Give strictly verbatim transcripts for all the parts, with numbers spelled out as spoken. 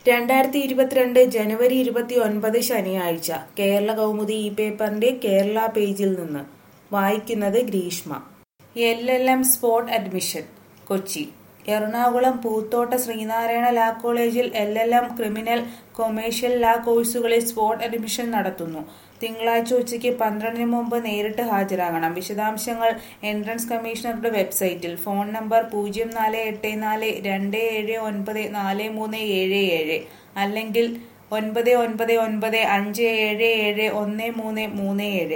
രണ്ടായിരത്തി ഇരുപത്തിരണ്ട് ജനുവരി ഇരുപത്തി ഒൻപത് ശനിയാഴ്ച കേരള കൗമുദി ഈ പേപ്പറിന്റെ കേരള പേജിൽ നിന്ന് വായിക്കുന്നത് Greeshma. L L M spot admission Kochi. Ernakulam Poothotta Sreenarayana law കോളേജിൽ L L M, criminal, commercial law കോഴ്സുകളിൽ സ്പോട്ട് അഡ്മിഷൻ നടത്തുന്നു. തിങ്കളാഴ്ച ഉച്ചയ്ക്ക് പന്ത്രണ്ടിന് മുമ്പ് നേരിട്ട് ഹാജരാകണം. വിശദാംശങ്ങൾ എൻട്രൻസ് കമ്മീഷണറുടെ വെബ്സൈറ്റിൽ. ഫോൺ നമ്പർ പൂജ്യം നാല് എട്ട് നാല് രണ്ട് ഏഴ് ഒൻപത് നാല് മൂന്ന് ഏഴ് ഏഴ് അല്ലെങ്കിൽ ഒൻപത് ഒൻപത് ഒൻപത് അഞ്ച് ഏഴ് ഏഴ് ഒന്ന് മൂന്ന് മൂന്ന് ഏഴ്.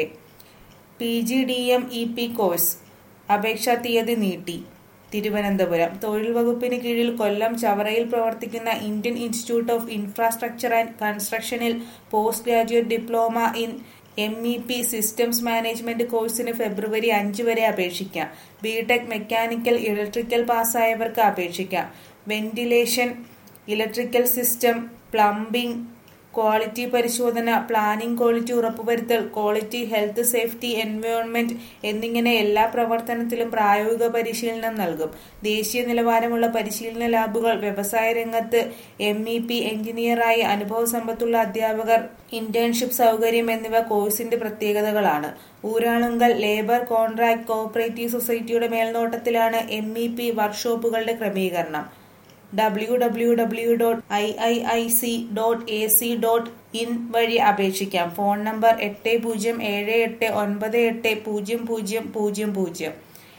P G D M E P course അപേക്ഷാ തീയതി നീട്ടി. തിരുവനന്തപുരം. തൊഴിൽ വകുപ്പിന് കീഴിൽ കൊല്ലം ചവറയിൽ പ്രവർത്തിക്കുന്ന Indian institute of infrastructure and കൺസ്ട്രക്ഷനിൽ post graduate diploma in M E P systems management കോഴ്സിന് ഫെബ്രുവരി അഞ്ച് വരെ അപേക്ഷിക്കാം. ബിടെക് മെക്കാനിക്കൽ, ഇലക്ട്രിക്കൽ പാസ്സായവർക്ക് അപേക്ഷിക്കാം. Ventilation, electrical system, plumbing, quality പരിശോധന, പ്ലാനിംഗ്, ക്വാളിറ്റി ഉറപ്പുവരുത്തൽ, ക്വാളിറ്റി, ഹെൽത്ത്, സേഫ്റ്റി, എൻവയോൺമെന്റ് എന്നിങ്ങനെ എല്ലാ പ്രവർത്തനത്തിലും പ്രായോഗിക പരിശീലനം നൽകും. ദേശീയ നിലവാരമുള്ള പരിശീലന ലാബുകൾ, വ്യവസായ രംഗത്ത് എം ഇ പി എഞ്ചിനീയറായി അനുഭവസമ്പത്തുള്ള അധ്യാപകർ, ഇന്റേൺഷിപ്പ് സൗകര്യം എന്നിവ കോഴ്സിന്റെ പ്രത്യേകതകളാണ്. ഊരാളുങ്കൽ ലേബർ കോൺട്രാക്ട് കോഓപ്പറേറ്റീവ് സൊസൈറ്റിയുടെ മേൽനോട്ടത്തിലാണ് എം ഇ പി വർക്ക്ഷോപ്പുകളുടെ ക്രമീകരണം. W W W dot I I I C dot A C dot in വഴി അപേക്ഷിക്കാം. ഫോൺ നമ്പർ എട്ട് പൂജ്യം ഏഴ് എട്ട് ഒൻപത് എട്ട് പൂജ്യം പൂജ്യം പൂജ്യം പൂജ്യം.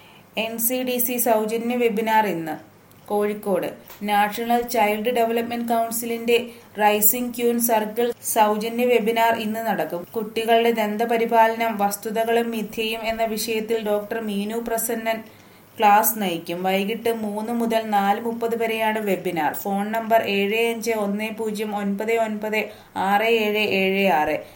എൻ സി ഡി സി സൗജന്യ വെബിനാർ ഇന്ന്. കോഴിക്കോട്. നാഷണൽ ചൈൽഡ് ഡെവലപ്മെന്റ് കൗൺസിലിന്റെ റൈസിംഗ് ക്യൂൻ സർക്കിൾ സൗജന്യ വെബിനാർ ഇന്ന് നടക്കും. കുട്ടികളുടെ ദന്തപരിപാലനം, വസ്തുതകളും മിഥ്യയും എന്ന വിഷയത്തിൽ ഡോക്ടർ മീനു പ്രസന്നൻ ക്ലാസ് നയിക്കും. വൈകിട്ട് മൂന്ന് മുതൽ നാല് മുപ്പത് വരെയാണ് വെബിനാർ. ഫോൺ നമ്പർ ഏഴ് അഞ്ച് ഒന്ന് പൂജ്യം ഒൻപത് ഒൻപത് ആറ് ഏഴ് ഏഴ് ആറ്.